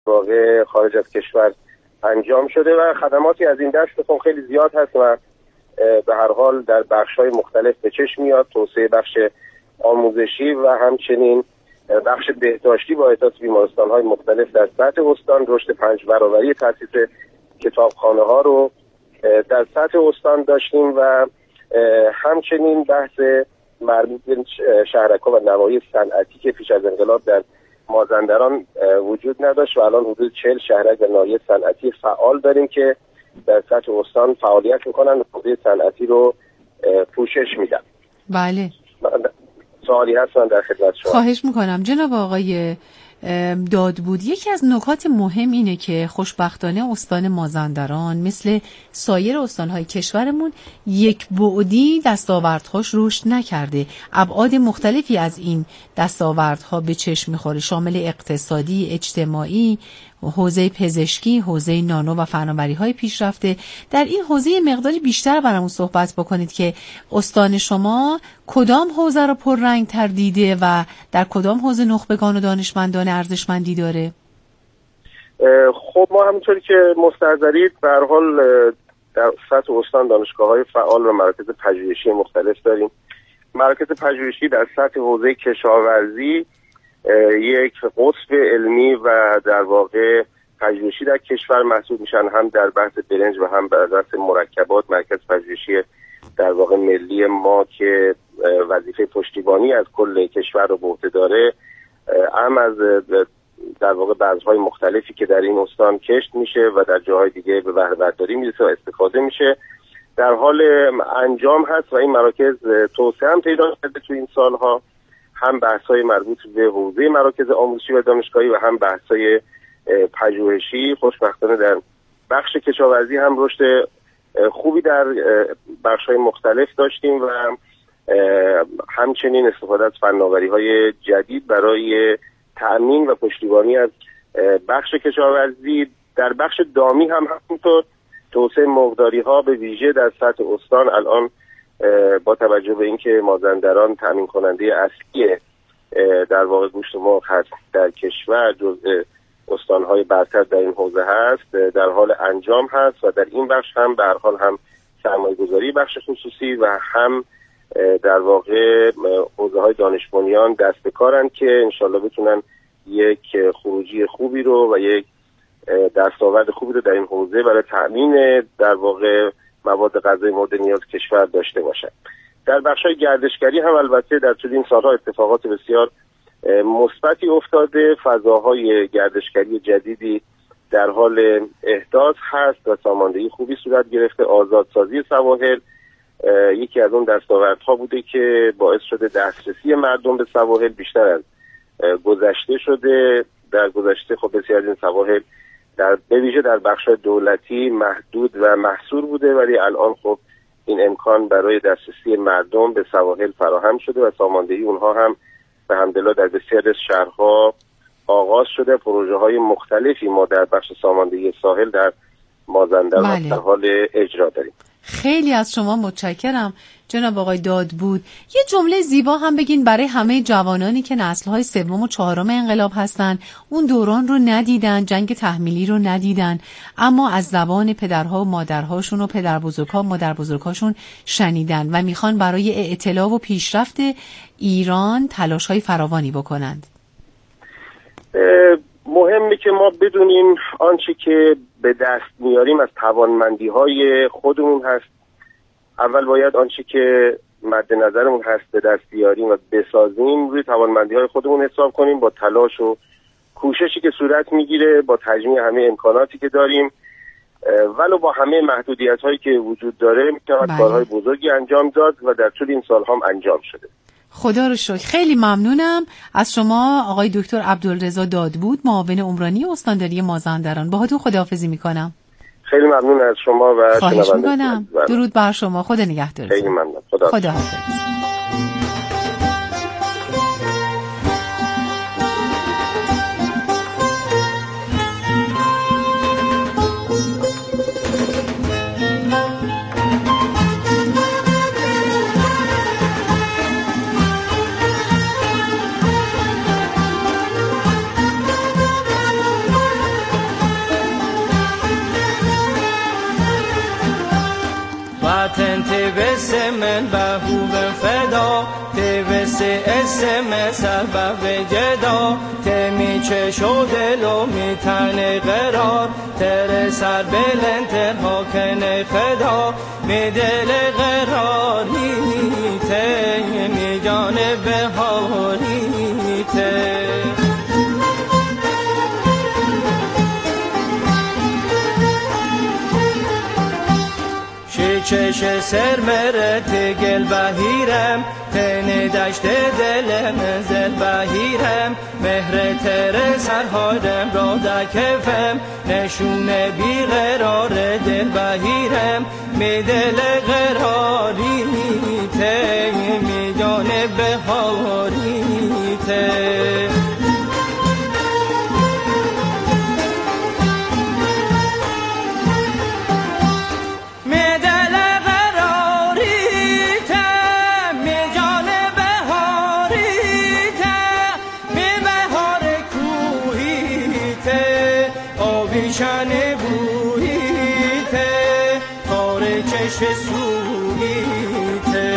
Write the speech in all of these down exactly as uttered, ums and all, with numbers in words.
واقع خارج از کشور انجام شده و خدماتی از این دست خیلی زیاد هست و به هر حال در بخش‌های مختلف به چشم میاد. توسعه بخش آموزشی و همچنین بخش بهداشتی با احداث بیمارستان‌های مختلف در سطح استان، رشد پنج برابری تأسیس کتابخانه‌ها رو در سطح استان داشتیم و همچنین بحث مربوط به شهرک‌ها و نواحی صنعتی که پیش از انقلاب در مازندران وجود نداشت و الان حدود چهل شهرک و ناحیه صنعتی فعال داریم که در سطح استان فعالیت میکنن و حوزه صنعتی رو پوشش میدن. بله. سوالی هست من در خدمت شما. خواهش میکنم جناب آقای دادبود. یکی از نکات مهم اینه که خوشبختانه استان مازندران مثل سایر استانهای کشورمون یک بعدی دستاوردهاش رشد نکرده. ابعاد مختلفی از این دستاوردها به چشم میخوره، شامل اقتصادی، اجتماعی، حوزه پزشکی، حوزه نانو و فناوری‌های پیشرفته. در این حوزه مقداری بیشتر برامون صحبت بکنید که استان شما کدام حوزه رو پررنگ‌تر دیده و در کدام حوزه نخبگان و دانشمندان ارزشمندی داره؟ خب ما همونطوری که مستحضرید به هر حال در سطح استان دانشگاه‌های فعال و مراکز پژوهشی مختلف داریم. مراکز پژوهشی در سطح حوزه کشاورزی یک قطب علمی و در واقع پژوهشی در کشور محسوب میشن، هم در بحث برنج و هم در بحث مرکبات. مرکز پژوهشی در واقع ملی ما که وظیفه پشتیبانی از کل کشور رو به عهده داره، هم از در واقع بذرهای مختلفی که در این استان کشت میشه و در جاهای دیگه به بهره برداری میرسه و استفاده میشه در حال انجام هست و این مراکز توسعه هم پیدا کرده تو این سالها، هم بحث‌های مربوط به حوزه مراکز آموزشی و دانشگاهی و هم بحث‌های پژوهشی. خوشبختانه در بخش کشاورزی هم رشد خوبی در بخش‌های مختلف داشتیم و همچنین استفاده از فناوری‌های جدید برای تأمین و پشتیبانی از بخش کشاورزی. در بخش دامی هم همینطور توسعه مرغداری‌ها به ویژه در سطح استان الان با توجه به اینکه مازندران تامین کننده اصلی در واقع گوشت مرغ هست در کشور، جزء استانهای برتر در این حوزه هست، در حال انجام هست و در این بخش هم به هر حال هم سرمایه‌گذاری بخش خصوصی و هم در واقع حوزه‌های دانش بنیان دست به کارن که انشالله بتونن یک خروجی خوبی رو و یک دستاورد خوبی رو در این حوزه برای تأمین در واقع مواد غذایی مورد نیاز کشور داشته باشد. در بخش‌های گردشگری هم البته در طول این سال‌ها اتفاقات بسیار مثبتی افتاده. فضاهای گردشگری جدیدی در حال احداث هست و ساماندهی خوبی صورت گرفته. آزادسازی سواحل یکی از اون دستاوردها بوده که باعث شده دسترسی مردم به سواحل بیشتر از گذشته شده. در گذشته خب بسیار از این سواحل در به ویژه در بخش دولتی محدود و محصور بوده، ولی الان خب این امکان برای دسترسی مردم به سواحل فراهم شده و ساماندهی اونها هم به حمدالله در بسیار از شهرها آغاز شده. پروژه های مختلفی ما در بخش ساماندهی ساحل در مازندران بله. در حال اجرا داریم. خیلی از شما متشکرم جناب آقای دادبود. یه جمله زیبا هم بگین برای همه جوانانی که نسل‌های سوم و چهارم انقلاب هستن، اون دوران رو ندیدن، جنگ تحمیلی رو ندیدن، اما از زبان پدرها و مادرهاشون و پدربزرگها و مادربزرگهاشون شنیدن و میخوان برای اطلاع و پیشرفت ایران تلاش‌های فراوانی بکنند. مهمه که ما بدونیم آنچه که به دست میاریم از توانمندی‌های خودمون هست. اول باید آنچه که مد نظرمون هست به دست بیاریم و بسازیم روی توانمندی‌های خودمون حساب کنیم، با تلاش و کوششی که صورت میگیره، با تجمیع همه امکاناتی که داریم، ولو با همه محدودیت‌هایی که وجود داره میتواند کارهای بزرگی انجام داد و در طول این سال‌ها هم انجام شده. خدا رو شکر. خیلی ممنونم از شما آقای دکتر عبدالرضا دادبود، معاون عمرانی استانداری مازندران. باهاتون خداحافظی میکنم. خیلی ممنون از شما و خواهش میکنم. درود بر شما. خدا نگهدارتون. خیلی ممنون. خدا خداحافظ. تبس من بهوب فدا تبس اسم سبب جدا تمی چشو دلو میتن قرار تر سر بلند تر حاکن خدا می دل قراری ته می جان بهاری ته چش سر مرت گل بهیرم تن دشت دل منزل بهیرم مهر تر سرهارم را دکفم نشون بی قرار دل بهیرم می دل قراری ته می جان بهاری ته شانه بویته تار چش سویته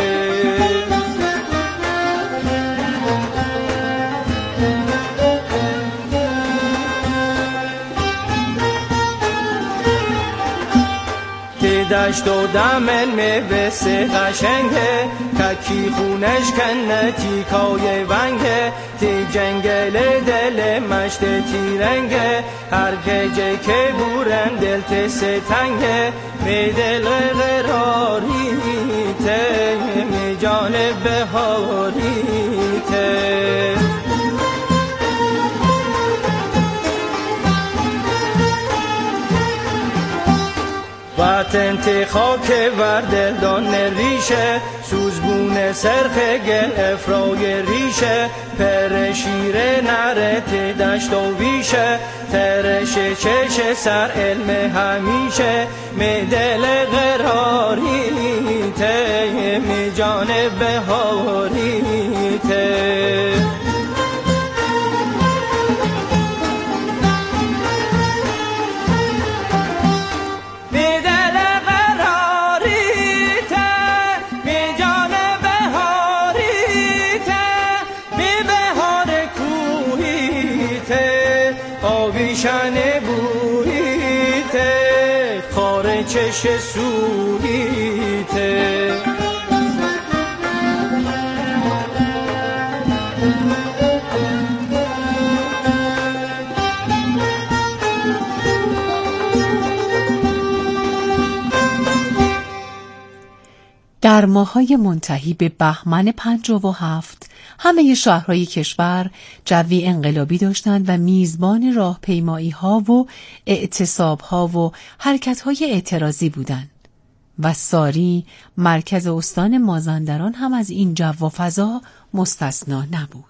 تی دشت و دمن می بسه قشنگه تکی خونش کنه تیکای ونگه تی جنگل دل مشت تیرنگه هر گجه که بورن دل تسه تنگه می دل قراری ته می جان بهاری ته وطن تی خاک وردل دان ریشه سوزبون سرخ گل افرای ریشه پر شیر نره تی دشت و ویشه ترش چش سر علم همیشه می دل قراری ته می جان بهاری ته شانه بویته خار چش سویته در ماه‌های منتهی به بهمن پنجاه و هفت همه شهرهای کشور جوی انقلابی داشتند و میزبان راهپیمایی‌ها و اعتصاب‌ها و حرکت‌های اعتراضی بودند و ساری مرکز استان مازندران هم از این جو و فضا مستثنا نبود.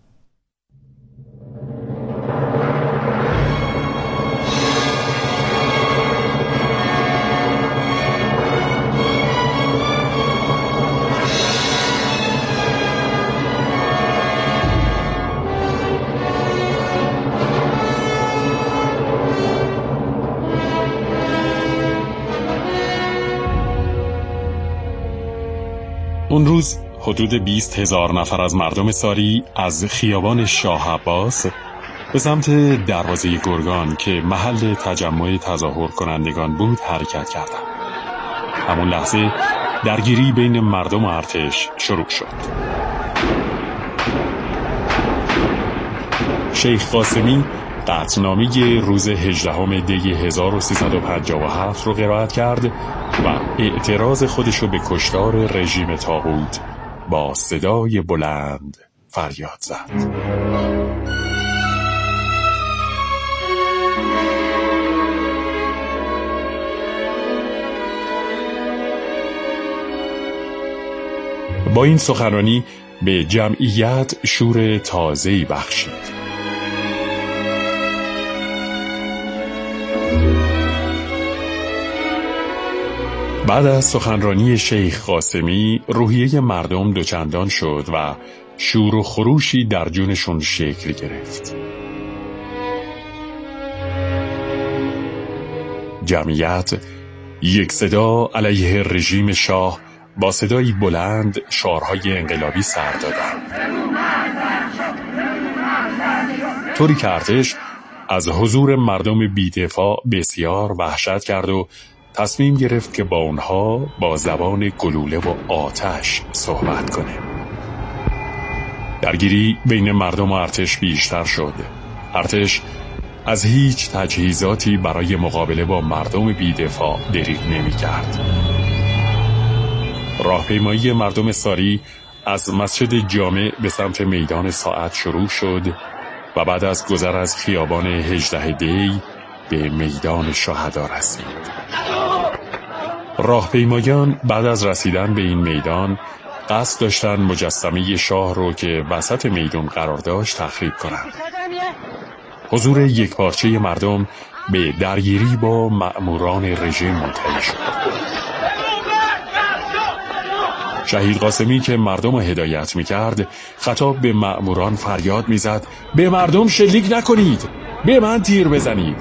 اون روز حدود بیست هزار نفر از مردم ساری از خیابان شاه عباس به سمت دروازه گرگان که محل تجمع تظاهر کنندگان بود حرکت کردند. همون لحظه درگیری بین مردم و ارتش شروع شد. شیخ قاسمی قطعنامه روز هجدهم دی هزار و سیصد و پنجاه و هفت رو قرائت کرد و اعتراض خودش رو به کشتار رژیم طاغوت با صدای بلند فریاد زد. با این سخنرانی به جمعیت شور تازه‌ای بخشید. بعد از سخنرانی شیخ قاسمی روحیه مردم دوچندان شد و شور و خروشی در جونشون شکل گرفت. جمعیت یک صدا علیه رژیم شاه با صدایی بلند شعارهای انقلابی سر دادند، طوری که ارتش از حضور مردم بی‌دفاع بسیار وحشت کرد و تصمیم گرفت که با اونها با زبان گلوله و آتش صحبت کنه. درگیری بین مردم و ارتش بیشتر شد. ارتش از هیچ تجهیزاتی برای مقابله با مردم بی‌دفاع دریغ نمی‌کرد. راهپیمایی مردم ساری از مسجد جامع به سمت میدان ساعت شروع شد و بعد از گذر از خیابان هجده دی به میدان شهدا رسید. راهپیمایان بعد از رسیدن به این میدان قصد داشتن مجسمه شاه رو که وسط میدان قرار داشت تخریب کنند. حضور یکپارچه مردم به درگیری با مأموران رژیم منتهی شد. شهید قاسمی که مردم رو هدایت می‌کرد خطاب به مأموران فریاد می‌زد: به مردم شلیک نکنید، به من تیر بزنید.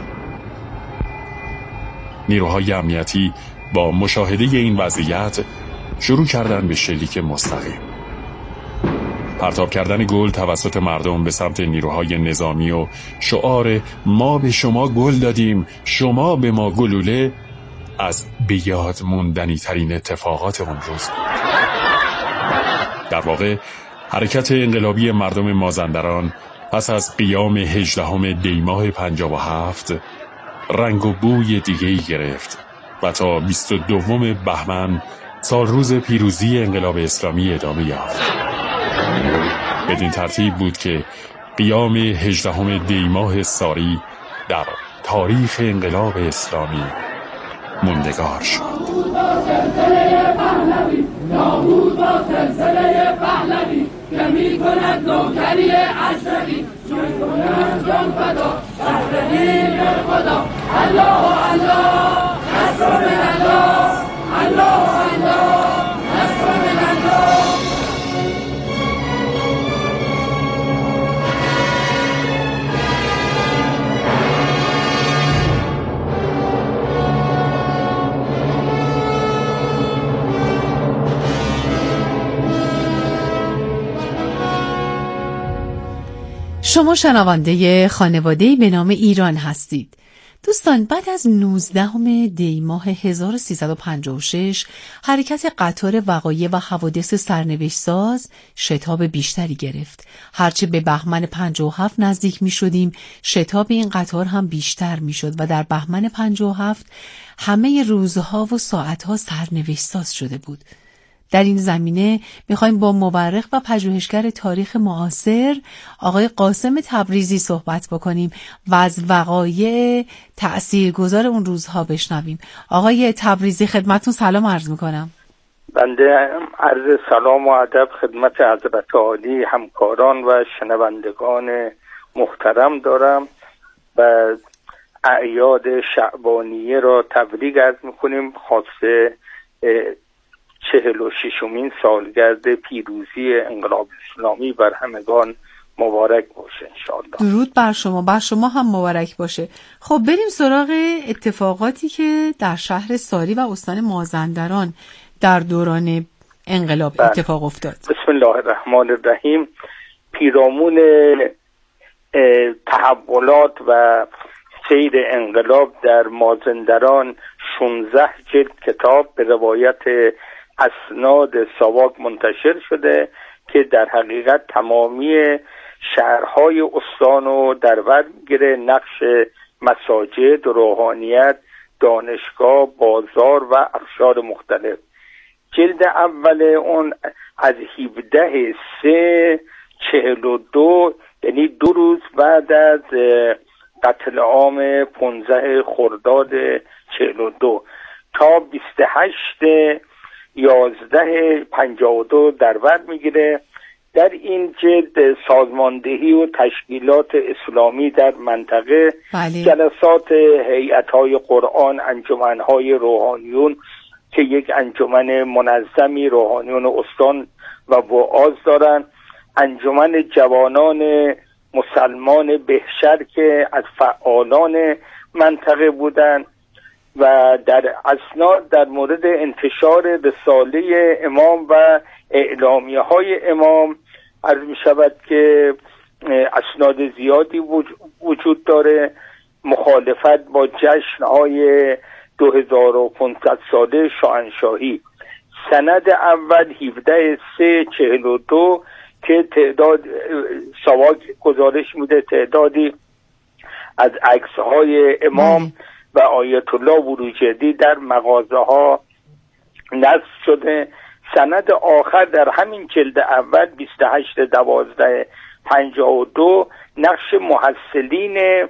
نیروهای امنیتی با مشاهده این وضعیت شروع کردن به شلیک مستقیم. پرتاب کردن گل توسط مردم به سمت نیروهای نظامی و شعار ما به شما گل دادیم شما به ما گلوله از به یاد موندنی ترین اتفاقات اون روز بود. در واقع حرکت انقلابی مردم مازندران پس از قیام هجدهم دی ماه پنجاه و هفت رنگ و بوی دیگه‌ای گرفت و تا بیست و دوم بهمن سال روز پیروزی انقلاب اسلامی ادامه یافت. بدین ترتیب بود که قیام هجدهم دی ماه ساری در تاریخ انقلاب اسلامی موندگار شد. نابود با سلسله پهلوی که می کند نوکری اشرقی چون کند جان فدا شهردین به خدا الله الله نصر من الله الله الله نصر من الله. شما شنونده خانواده‌ای به نام ایران هستید. دوستان، بعد از نوزدهم دی ماه هزار و سیصد و پنجاه و شش حرکت قطار وقایع و حوادث سرنوشت ساز شتاب بیشتری گرفت. هرچه به بهمن پنجاه و هفت نزدیک می شدیم شتاب این قطار هم بیشتر می شد و در بهمن پنجاه و هفت همه روزها و ساعتها سرنوشت ساز شده بود. در این زمینه میخوایم با مورخ و پژوهشگر تاریخ معاصر آقای قاسم تبریزی صحبت بکنیم و از وقایع تأثیرگذار اون روزها بشنویم. آقای تبریزی خدمتتون سلام عرض میکنم. بنده عرض سلام و ادب خدمت حضرت عالی همکاران و شنوندگان محترم دارم و اعیاد شعبانیه را تبریک عرض میکنیم. خاصه چهل و ششمین سالگرد پیروزی انقلاب اسلامی بر همگان مبارک باشه انشاءالله. درود بر شما، بر شما هم مبارک باشه. خب بریم سراغ اتفاقاتی که در شهر ساری و استان مازندران در دوران انقلاب بله. اتفاق افتاد. بسم الله الرحمن الرحیم. پیرامون تحولات و سیر انقلاب در مازندران شانزده جلد کتاب به روایت اسناد ساواک منتشر شده که در حقیقت تمامی شهرهای استان رو در بر می‌گیره. نقش مساجد، روحانیت، دانشگاه، بازار و اقشار مختلف. جلد اول اون از هفده سه چهل و دو یعنی دو روز بعد از قتل عام پانزده خرداد چهل و دو تا بیست و هشت یازده پنجاه و دو در بر میگیره. در این جلد سازماندهی و تشکیلات اسلامی در منطقه بله. جلسات هیئت‌های قرآن، انجمن‌های روحانیون که یک انجمن منظمی روحانیون استان و وعاظ دارن، انجمن جوانان مسلمان بهشر که از فعالان منطقه بودن، و در اسناد در مورد انتشار رساله امام و اعلامیه های امام عرض می شود که اسناد زیادی وجود داره. مخالفت با جشن‌های دو هزار و پانصد ساله شاهنشاهی. سند اول هفده سه چهل و دو که تعداد ساواک گزارش میده تعدادی از عکس‌های امام و آیت الله بروجردی در مغازه ها نصب شده. سند آخر در همین جلد اول بیست و هشت دوازده پنجاه و دو نقش محصلین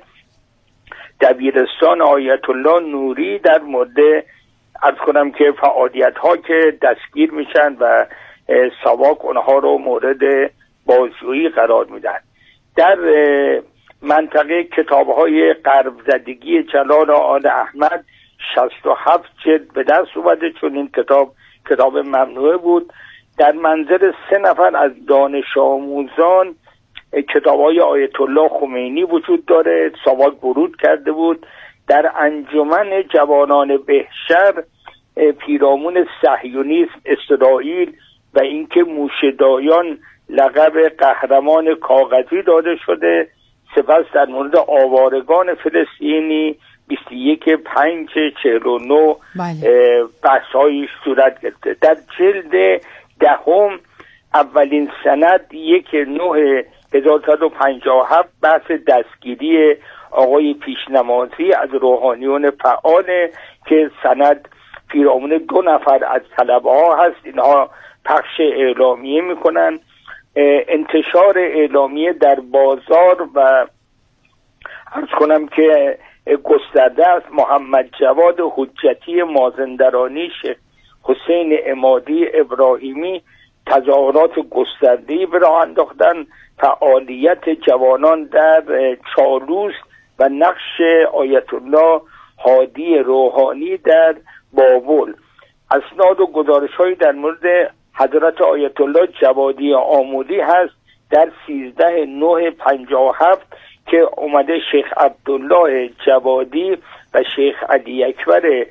دبیرستان آیت الله نوری در مورد عرض کنم که فعالیت ها که دستگیر میشن و ساواک اونها رو مورد بازجویی قرار میدن. در منطقه کتاب های غرب زدگی جلال آل احمد شصت و هفت جلد به دست اومده، چون این کتاب کتاب ممنوعه بود. در منظر سه نفر از دانش آموزان کتاب های آیت الله خمینی وجود داره، ساواک ورود کرده بود. در انجمن جوانان بهشر پیرامون صهیونیسم اسرائیل و اینکه موشه‌دایان لقب قهرمان کاغذی داده شده. سپس در مورد آوارگان فلسطینی بیست و یک پنج چهل و نه بحث‌های صورت گرفته. در جلد دهم اولین سند یک نه هزار و صد و پنجاه و هفت بحث دستگیری آقای پیشنمازی از روحانیون فعاله که سند پیرامون دو نفر از طلبه ها هست. اینها پخش اعلامیه میکنن. انتشار اعلامیه در بازار و عرض کنم که گسترده است. محمد جواد حجتی مازندرانی، شیخ حسین عمادی ابراهیمی تظاهرات گسترده‌ای به راه انداختن. فعالیت جوانان در چالوس و نقش آیت الله هادی روحانی در بابل. اسناد و گزارش‌هایی در مورد حضرت آیت الله جوادی آمودی هست در سیزده نه پنجاه و هفت که اومده شیخ عبدالله جوادی و شیخ علی اکبر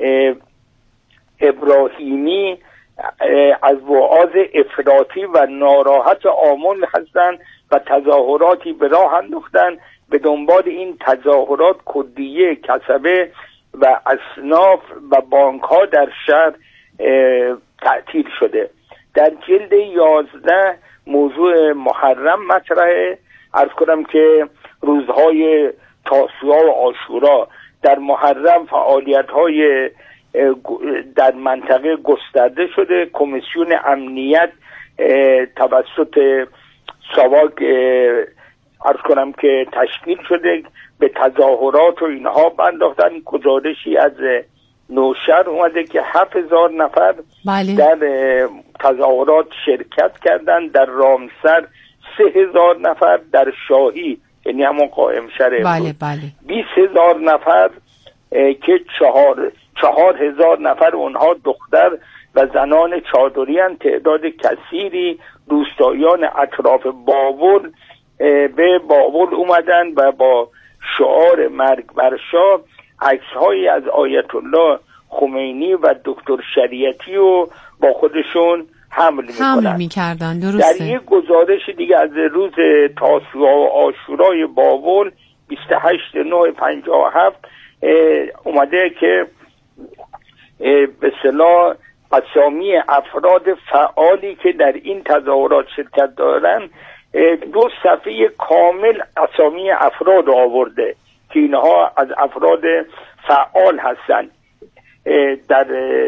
ابراهیمی از وعاظ افراطی و ناراحت آمل هستند و تظاهراتی به راه انداختند. به دنبال این تظاهرات کلیه کسبه و اصناف و بانک ها در شهر تعطیل شده. در جلد یازده موضوع محرم مطرحه. عرض کنم که روزهای تاسوعا و عاشورا در محرم فعالیت های در منطقه گسترده شده. کمیسیون امنیت توسط ساواک عرض کنم که تشکیل شده، به تظاهرات و اینها بنداختن. گزارشی از نوشهر اومده که هفت هزار نفر بله. در تظاهرات شرکت کردند. در رامسر سه هزار نفر، در شاهی یعنی همون قائم شهر بله بله بیست هزار نفر که چهار چهار هزار نفر اونها دختر و زنان چادری هستند. تعداد کثیری روستاییان اطراف بابل به بابل اومدن و با شعار مرگ بر شاه عکس‌هایی از آیت الله خمینی و دکتر شریعتی رو با خودشون حمل میکنن حمل میکردن. درسته. در یک گزارش دیگه از روز تاسوعا و عاشورای بابل بیست و هشت نه پنجاه و هفت اومده که به اصطلاح اسامی افراد فعالی که در این تظاهرات شرکت دارن دو صفحه کامل اسامی افراد آورده که اینها از افراد فعال هستند. در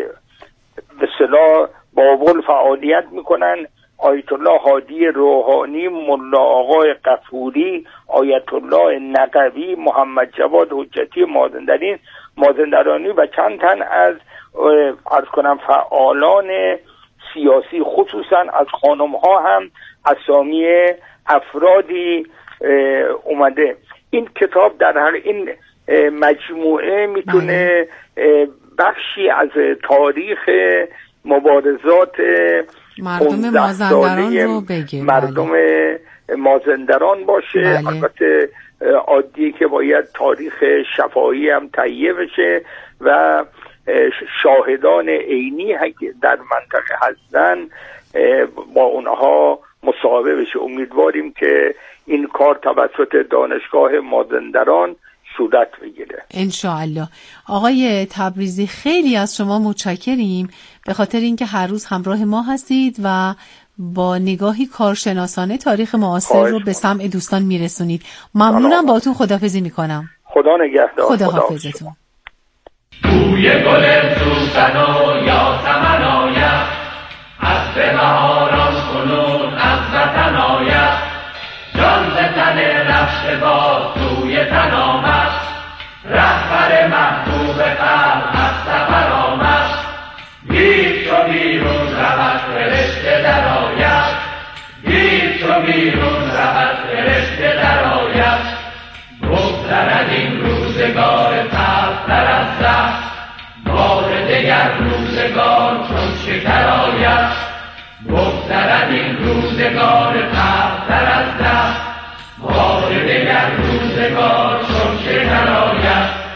به اصطلاح بابل فعالیت میکنن. آیت الله هادی روحانی، ملا آقای غفوری، آیت الله نقوی، محمد جواد حجتی مازندرانی مازندرانی و چند تن از عرض کنم فعالان سیاسی، خصوصا از خانم ها هم اسامی افرادی اومده. این کتاب در هر این مجموعه میتونه بخشی از تاریخ مبارزات مردم مازندران رو بگه. مردم بله. مازندران باشه. بله. البته عادیه که باید تاریخ شفاهی هم تهیه بشه و شاهدان عینی در منطقه هستن با اونها مصاحبه بشه. امیدواریم که این کار توسط دانشگاه مازندران صورت بگیره انشاءالله. آقای تبریزی خیلی از شما متشکریم به خاطر اینکه هر روز همراه ما هستید و با نگاهی کارشناسانه تاریخ معاصر رو به سمع دوستان میرسونید. ممنونم، باهاتون خداحافظی میکنم. خدا نگهدار. خدا حافظتون. بوی گل سوسن و یاسمن آید، از بهاران کنون از وطن آید، جان ز تن رفته باز توی تن آمد، رهبر محبوب خلق از سفر آمد، گیر چو بیرون رود فرشته در آید، گیر چو بیرون رود فرشته در آید، بگذرد این روزگار تلختر از زخم، بار دگر روزگار چون شکر آید، بگذرد این روزگار تلختر از زخم، بار دگر روزگار چون شکر آید.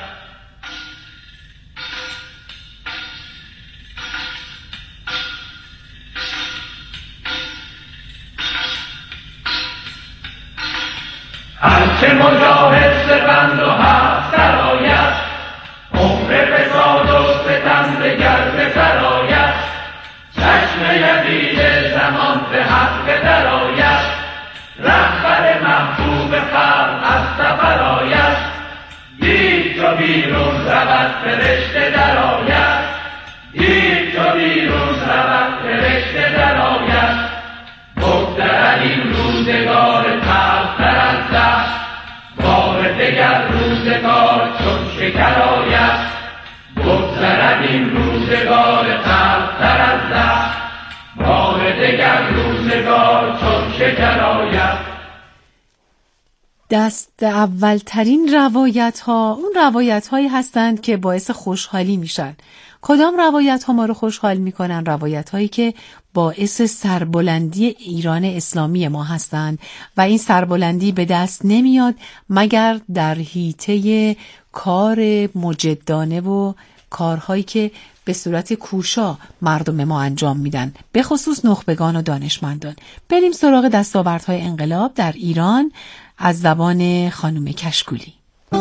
هرچه مجاهد سپند و هست سرآید، عمر فساد و ستم دگر به سر آید، چشم یزید زمان به حق درآید، رهبر محبوب خلق از سفر آید، دید چو بیرون رود فرشته درآید، دید چو بیرون رود فرشته درآید، بگذرد این روزگار تلختر از زخم، بار دگر روزگار چون شکر آید، بگذرد این روزگار تلختر از زخم، بار دگر روزگار چون شکر آید. دست اولترین روایت ها اون روایت هایی هستند که باعث خوشحالی میشن. کدام روایت ها ما رو خوشحال میکنن؟ روایت هایی که باعث سربلندی ایران اسلامی ما هستند و این سربلندی به دست نمیاد مگر در حیطه کار مجدانه و کارهایی که به صورت کوشا مردم ما انجام میدن، به خصوص نخبگان و دانشمندان. بریم سراغ دستاوردهای انقلاب در ایران از زبان خانم کشکولی.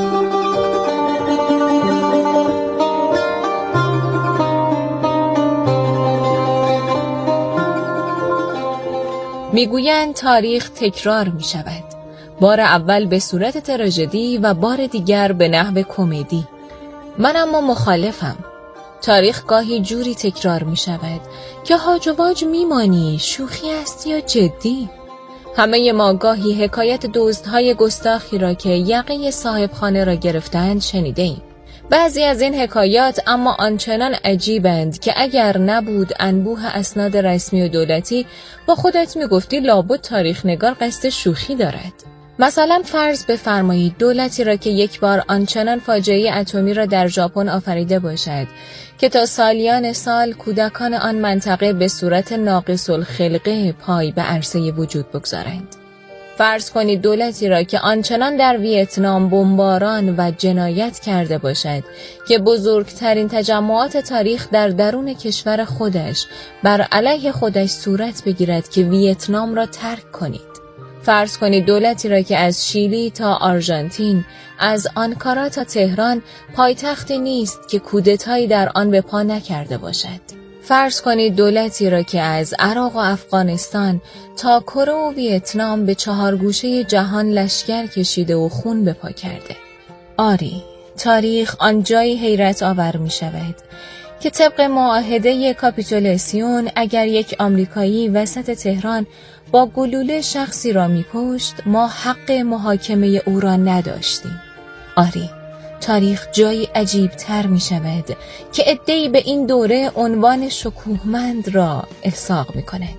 میگویند تاریخ تکرار می شود، بار اول به صورت تراژدی و بار دیگر به نحو کمدی. من اما مخالفم. تاریخ گاهی جوری تکرار می شود که هاج و واج می مانی شوخی است یا جدی. همه ما گاهی حکایت دزدهای گستاخی را که یقه صاحب خانه را گرفتند شنیده ایم. بعضی از این حکایات اما آنچنان عجیبند که اگر نبود انبوه اسناد رسمی و دولتی با خودت میگفتی لابد تاریخ نگار قصد شوخی دارد. مثلا فرض بفرمایید دولتی را که یک بار آنچنان فاجعه اتمی را در ژاپن آفریده باشد که تا سالیان سال کودکان آن منطقه به صورت ناقص الخلقه پای به عرصه وجود بگذارند. فرض کنید دولتی را که آنچنان در ویتنام بمباران و جنایت کرده باشد که بزرگترین تجمعات تاریخ در درون کشور خودش بر علیه خودش صورت بگیرد که ویتنام را ترک کنید. فرض کنید دولتی را که از شیلی تا آرژانتین، از آنکارا تا تهران پایتختی نیست که کودتایی در آن به پا نکرده باشد. فرض کنید دولتی را که از عراق و افغانستان تا کره و ویتنام به چهار گوشه جهان لشکر کشیده و خون به پا کرده. آری، تاریخ آنجایی حیرت آور می شود که طبق معاهده کاپیتولاسیون اگر یک آمریکایی وسط تهران با گلوله شخصی را می کشت ما حق محاکمه او را نداشتیم. آری، تاریخ جایی عجیب تر می شود که عده‌ای به این دوره عنوان شکوهمند را احساق می کند.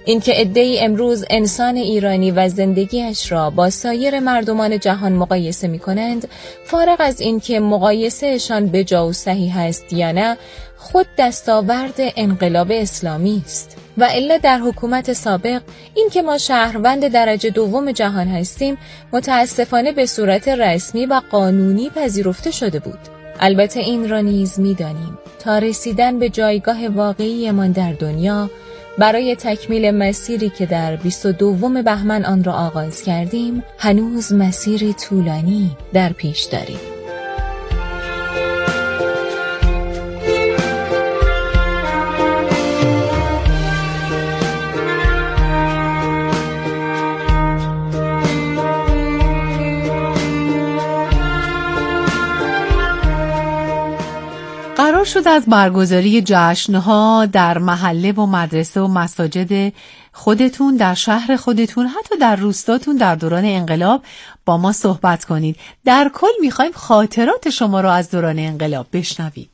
اینکه عده‌ای امروز انسان ایرانی و زندگیش را با سایر مردمان جهان مقایسه می‌کنند، فارغ از اینکه مقایسهشان به جا و صحیح است یا نه، خود دستاورد انقلاب اسلامی است. و الا در حکومت سابق این که ما شهروند درجه دوم جهان هستیم متاسفانه به صورت رسمی و قانونی پذیرفته شده بود. البته این را نیز می‌دانیم تا رسیدن به جایگاه واقعیمان در دنیا، برای تکمیل مسیری که در بیست و دوم بهمن آن را آغاز کردیم، هنوز مسیری طولانی در پیش داریم. قرار شد از برگزاری جشن‌ها در محله و مدرسه و مساجد خودتون، در شهر خودتون، حتی در روستاتون در دوران انقلاب با ما صحبت کنید. در کل می‌خوایم خاطرات شما رو از دوران انقلاب بشنویم.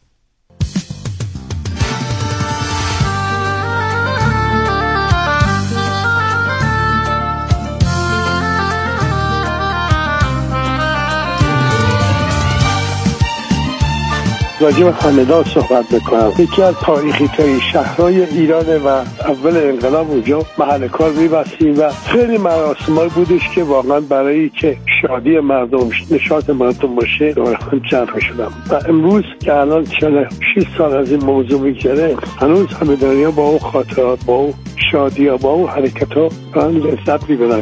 راجع به خانه‌دار صحبت میکنم. یکی از تاریخی ترین شهرهای ایرانه و اول انقلاب اونجا محل کار میبستیم و خیلی مراسمایی بودش که واقعا برای که شادی مردم، نشاط مردم باشه هم جمع میشدم. و امروز که الان چهل و شش سال از این موضوع میگذره، هنوز همه دنیا با اون خاطرات، با اون شادی ها، با اون حرکت ها هم لذت میبرن.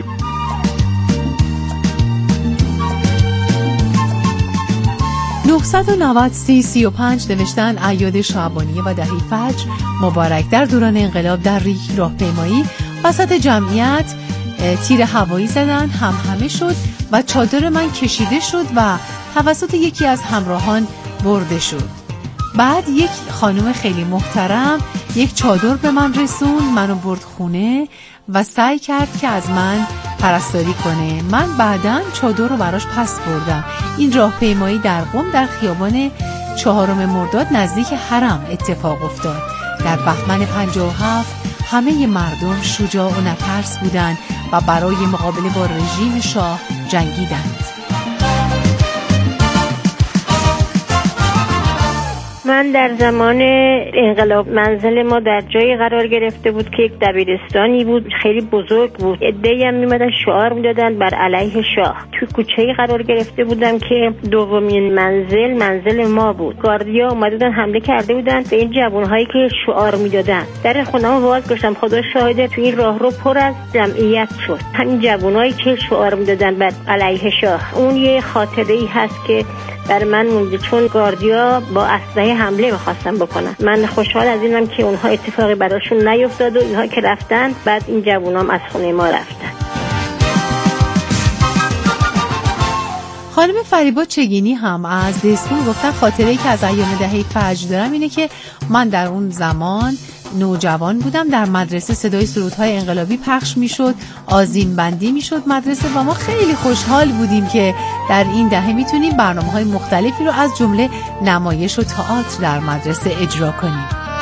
نهصد و نود سی سی و پنج نوشتن اعیاد شعبانیه و دهه فجر مبارک. در دوران انقلاب در ریگ راهپیمایی وسط جمعیت تیر هوایی زدن، هم همه شد و چادر من کشیده شد و توسط یکی از همراهان برده شد. بعد یک خانم خیلی محترم یک چادر به من رسون، منو برد خونه و سعی کرد که از من پرستاری کنه. من بعداً چادر رو براش پس بردم. این راهپیمایی در قم در خیابان چهارم مرداد نزدیک حرم اتفاق افتاد. در بهمن پنجاه و هفت همه مردم شجاع و نترس بودند و برای مقابله با رژیم شاه جنگیدند. من در زمان انقلاب منزل ما در جایی قرار گرفته بود که یک دبیرستانی بود، خیلی بزرگ بود. عده‌ای هم می‌اومدن شعار می‌دادن بر علیه شاه. تو کوچه‌ای قرار گرفته بودم که دومین منزل منزل ما بود. گاردیا اومدن حمله کرده بودن به این جوان‌هایی که شعار می‌دادن. در خونه‌مو باز گشتم، خدا شاهده تو این راهرو پر از جمعیت شد. همین جوان‌هایی که شعار می‌دادن بر علیه شاه. اون یه خاطره‌ای هست که بر من مونده، چون گاردیا با اسلحه حمله می‌خواستن بکنن. من خوشحال از اینم که اونها اتفاقی براشون نیفتاد و اینها که رفتن، بعد این جوونام از خونه ما رفتن. خانم فریبا چگینی هم از دسپور گفتن خاطره‌ای که از ایام دهه فجر دارم اینه که من در اون زمان نوجوان بودم. در مدرسه صدای سرودهای انقلابی پخش میشد، آذین بندی میشد مدرسه و ما خیلی خوشحال بودیم که در این دهه میتونیم برنامه‌های مختلفی رو از جمله نمایش و تئاتر در مدرسه اجرا کنیم.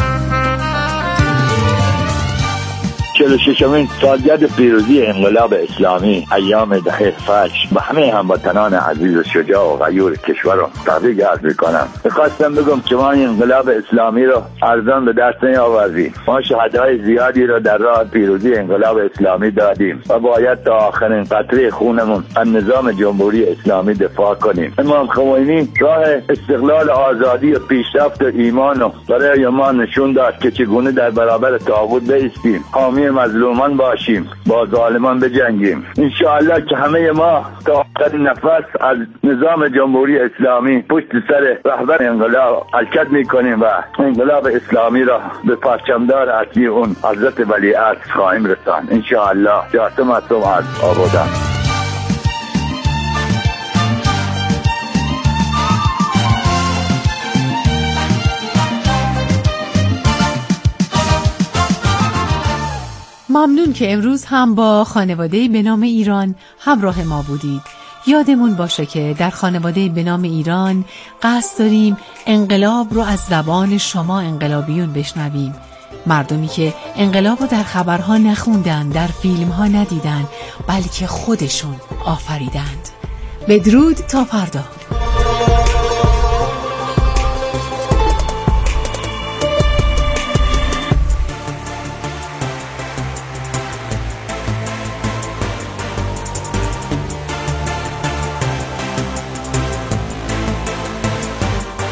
چهل و ششمین سالگرد پیروزی انقلاب اسلامی ایام دهه فجر به همه هموطنان عزیز و شجاع و غیور کشور رو تبریک عرض می‌کنم. می‌خواستم بگم که ما این انقلاب اسلامی رو ارزان به دست نیاوردیم. ما شهدای زیادی رو در راه پیروزی انقلاب اسلامی دادیم و باید تا آخرین قطره خونمون از نظام جمهوری اسلامی دفاع کنیم. امام خمینی راه استقلال، آزادی و پیشرفت و ایمان رو برای ما نشون داد که چگونه در برابر طاغوت بایستیم، حامی مظلومان باشیم، با ظالمان بجنگیم. انشاءالله که همه ما تا آخرین نفس از نظام جمهوری اسلامی پشت سر رهبر انقلاب حرکت میکنیم و انقلاب اسلامی را به پرچمدار اصلی اون حضرت ولیعصر خواهیم رساند. انشاءالله. جاتم هستم از آبادان. ممنون که امروز هم با خانواده به نام ایران همراه ما بودید. یادمون باشه که در خانواده به نام ایران قصد داریم انقلاب رو از زبان شما انقلابیون بشنویم. مردمی که انقلاب رو در خبرها نخوندن، در فیلمها ندیدن، بلکه خودشون آفریدند. بدرود تا فردا.